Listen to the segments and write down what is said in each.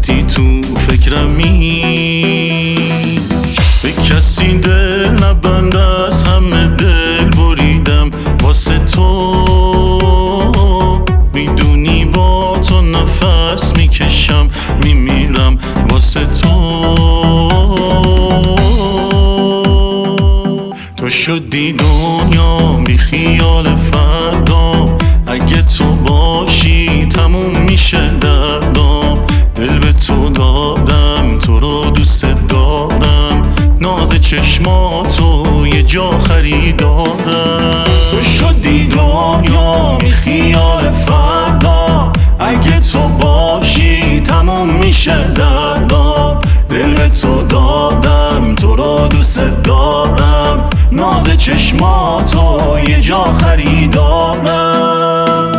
وقتی تو فکرمی، به کسی دل نبند، از همه دل بریدم واسه تو. میدونی با تو نفس میکشم، میمیرم واسه تو. تو شدی دنیا بی خیال فردا، اگه تو باشی تموم میشه دردام. دل به تو دادم، تو رو دوست دارم، ناز چشماتو یه جا خریدارم. تو شدی دنیا بی خیال فردا، اگه تو باشی تموم میشه دردام. دل به تو دادم، تو رو دوست دارم، ناز چشماتو یه جا خریدارم.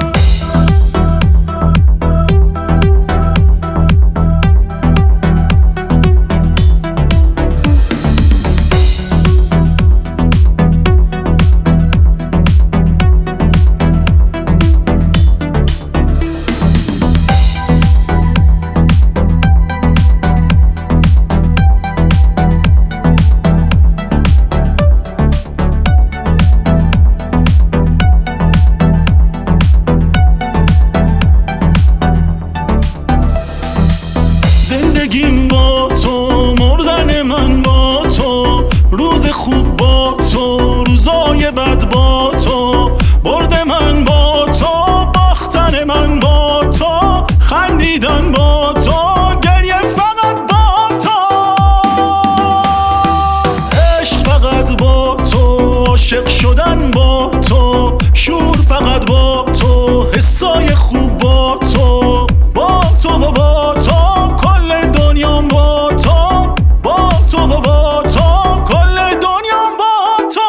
زندگیم با تو، مردن من با تو، روز خوب با تو، روزای بد با تو، برد من با تو، باختن من با تو، خندیدن با تو، گریه فقط با تو، عشق فقط با تو، عاشق شدن با تو، شور فقط با تو، حسای خوب با تو، با تو و با تو، کل دنیام با تو، با تو و با تو، کل دنیام با تو.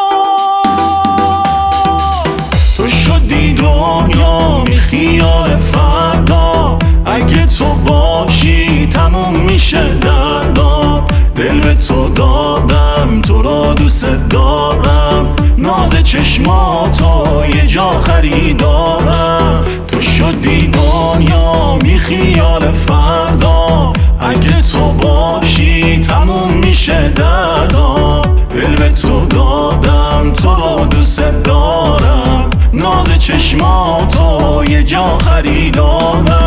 تو شدی دنیا بی خیال فردا، اگه تو باشی تموم میشه دردام. دل به تو دادم، تو رو دوست دارم، ناز چشماتو یه جا خریدارم. تو شدی دنیا بی خیال فردا، اگه تو باشی تموم میشه دردام. دل به تو دادم، تو رو دوست دارم، ناز چشماتو یه جا خریدارم.